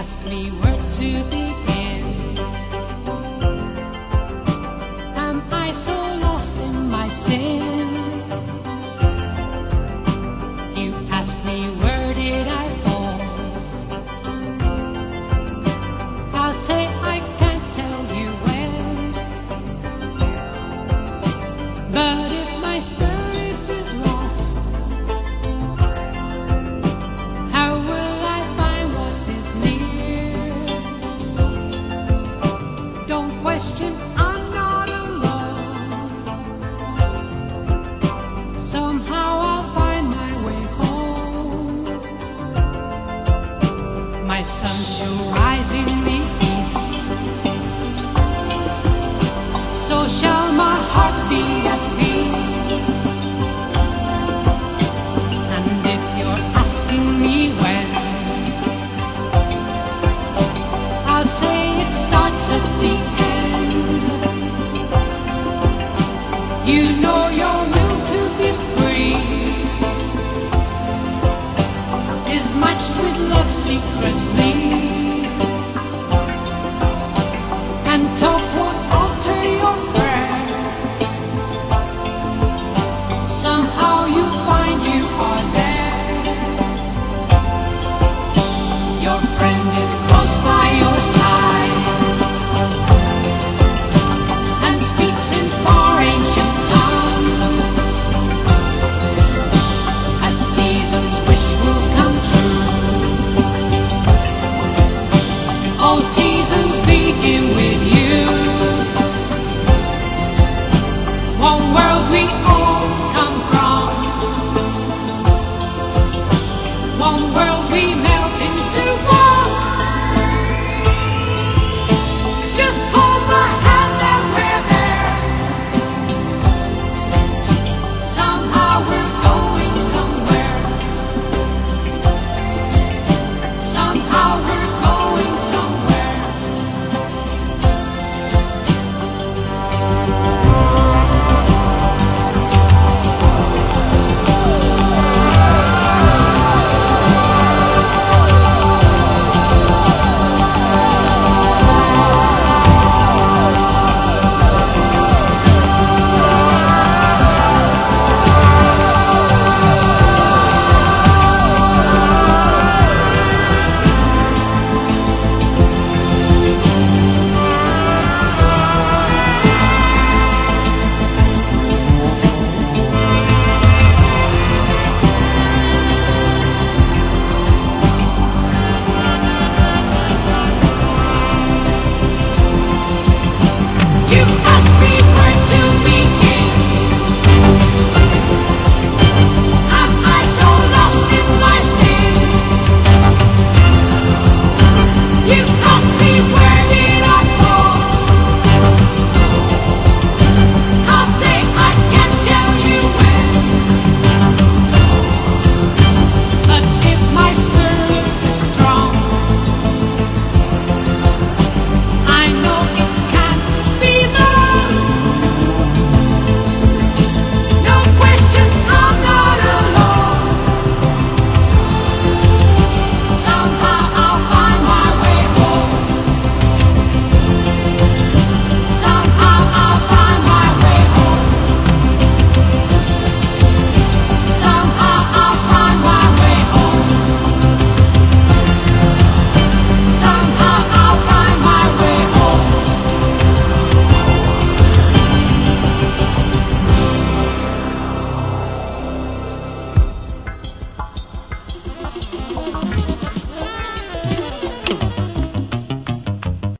ask me where to begin. Am I so lost in my sin? You ask me where did I fall? I'll say I can't tell you when. But if my spirit is lost, how will I find what is near? Don't question, I'm not alone. Somehow I'll find my way home. My sun shall rise in the east, so shall my heart be at peace. And if you're asking me when, I'll say it starts at the end. You know your will to be free is matched with love secretly.